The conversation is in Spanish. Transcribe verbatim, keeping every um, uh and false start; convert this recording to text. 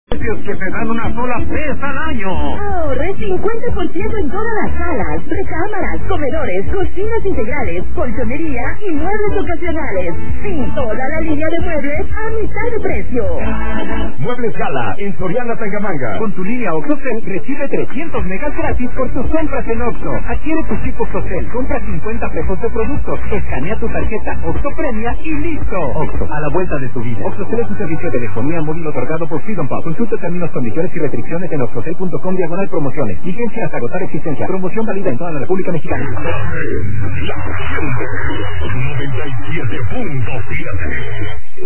Precios que te dan una sola vez al año. Ahorre cincuenta por ciento en todas las salas, recámaras, comedores, cocinas integrales, colchonería y muebles ocasionales. Sí, toda la línea de muebles a mitad de precio. Muebles Gala, en Soriana Tangamanga. Con tu línea OXXOCEL recibe trescientos megas gratis por tus compras en Oxxo. Adquiere tu chip OXXOCEL, compra cincuenta pesos de productos, escanea tu tarjeta Oxxo Premia y listo. Oxxo, a la vuelta de tu vida. OXXOCEL es un servicio de telefonía móvil otorgado por Freedom Pub. Consulta términos, condiciones y restricciones en oxxocel punto com diagonal promociones. Vigencia hasta agotar existencia. Promoción válida en toda la República Mexicana. noventa y siete punto siete